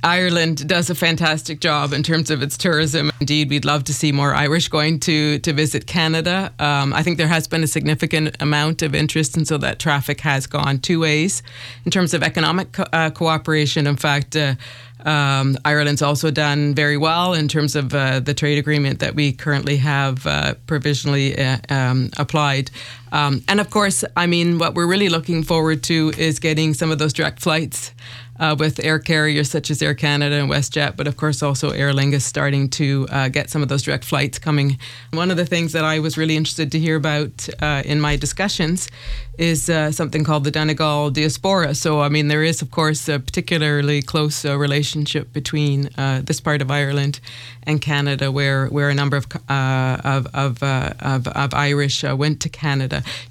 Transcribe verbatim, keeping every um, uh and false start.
Ireland does a fantastic job in terms of its tourism. Indeed, we'd love to see more Irish going to, to visit Canada. Um, I think there has been a significant amount of interest, and so that traffic has gone two ways. In terms of economic co- uh, cooperation, in fact, uh, um, Ireland's also done very well in terms of uh, the trade agreement that we currently have uh, provisionally uh, um, applied. Um, and of course, I mean, what we're really looking forward to is getting some of those direct flights Uh, with air carriers such as Air Canada and WestJet, but of course also Aer Lingus starting to uh, get some of those direct flights coming. One of the things that I was really interested to hear about uh, in my discussions is uh, something called the Donegal diaspora. So, I mean, there is, of course, a particularly close uh, relationship between uh, this part of Ireland and Canada, where where a number of uh, of of, uh, of, of Irish uh, went to Canada.